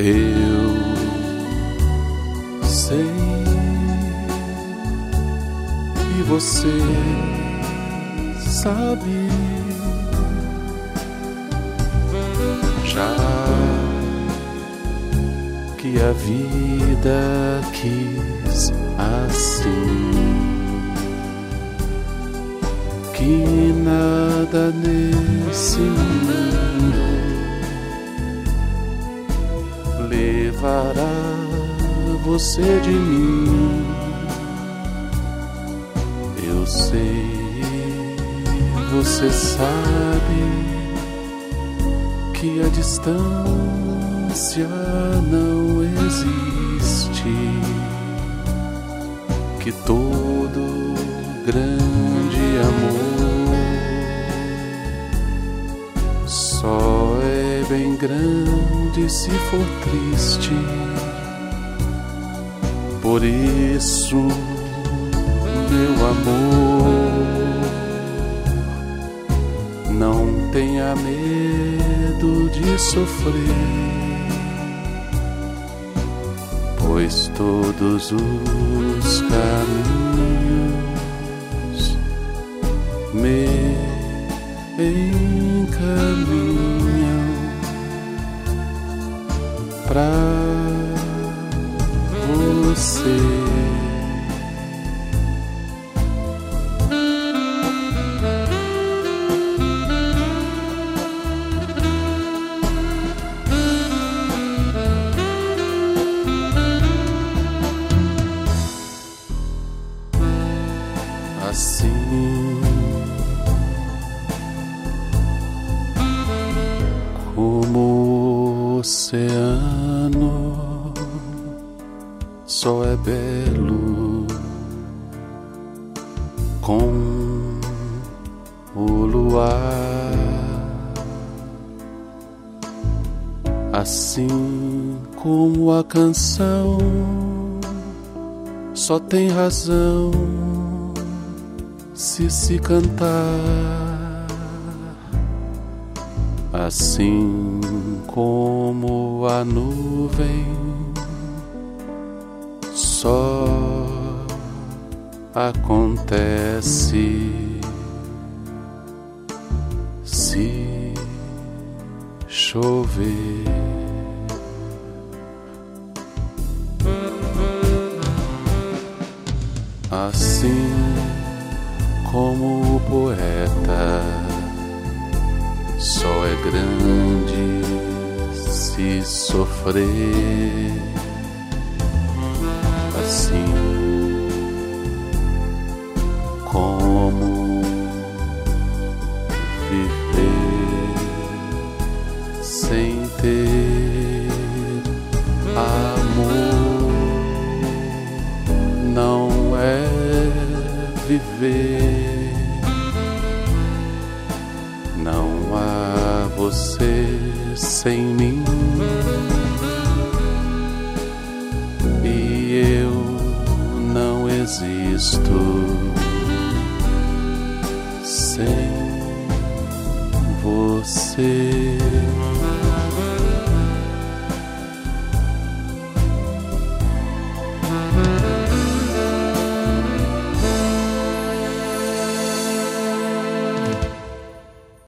Eu sei e você sabe. Já que a vida quis assim, que nada nesse mundo levará você de mim. Eu sei, você sabe que a distância não existe, que todo grande amor só é bem grande se for triste. Por isso, meu amor, não tenha medo de sofrer, pois todos os caminhos me encaminham pra você. Assim como o oceano só é belo com o luar, assim como a canção só tem razão se cantar, assim como a nuvem só acontece se chover. Assim como o poeta só é grande se sofrer, assim como viver sem ter amor não é viver. Não há você sem mim e eu não existo sem você.